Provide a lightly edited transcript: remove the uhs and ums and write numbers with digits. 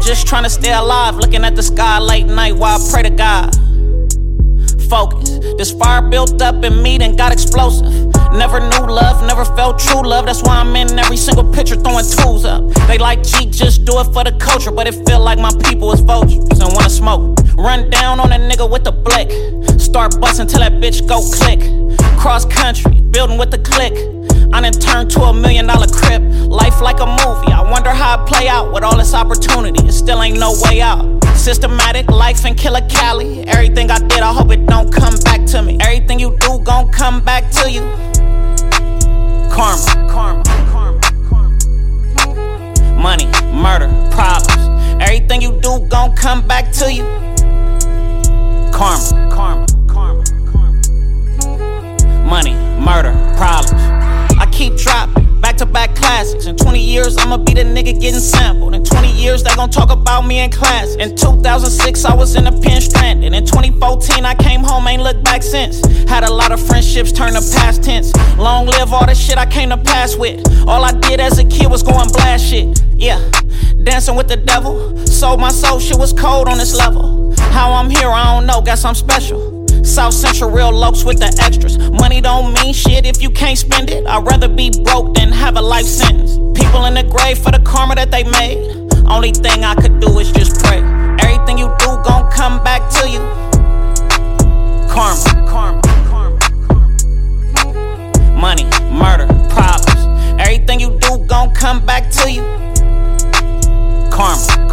just trying to stay alive, looking at the sky late night while I pray to God. Focus, this fire built up in me then got explosive. Never knew love, never felt true love. That's why I'm in every single picture throwing tools up. They like G, just do it for the culture, but it feel like my people is vultures and wanna smoke. Run down on a nigga with the blick, start bustin' till that bitch go click. Cross country, building with the click. I done turned to $1 million crib. Life like a movie, I wonder how it play out with all this opportunity. It still ain't no way out. Systematic, life in Killer Cali. Everything I did, I hope it don't come back to me. Everything you do gon' come back to you. Karma, karma, karma, karma. Money, murder, problems. Everything you do gon' come back to you. Karma, karma, karma, karma. Money, murder, problems. I keep dropping back-to-back classics. In 20 years, I'ma be the nigga getting sampled. In 20 years, they gon' talk about me in class. In 2006, I was in a pen stranded. In 2014, I came home, ain't looked back since. Had a lot of friendships turn to past tense. Long live all the shit I came to pass with. All I did as a kid was go and blast shit. Yeah, dancing with the devil. Sold my soul, shit was cold on this level. How I'm here, I don't know, guess I'm special. South Central real lokes with the extras. Money don't mean shit if you can't spend it. I'd rather be broke than have a life sentence. People in the grave for the karma that they made. Only thing I could do is just pray. Everything you do gon' come back to you. Karma, karma, karma, karma. Money, murder, problems. Everything you do gon' come back to you. Karma.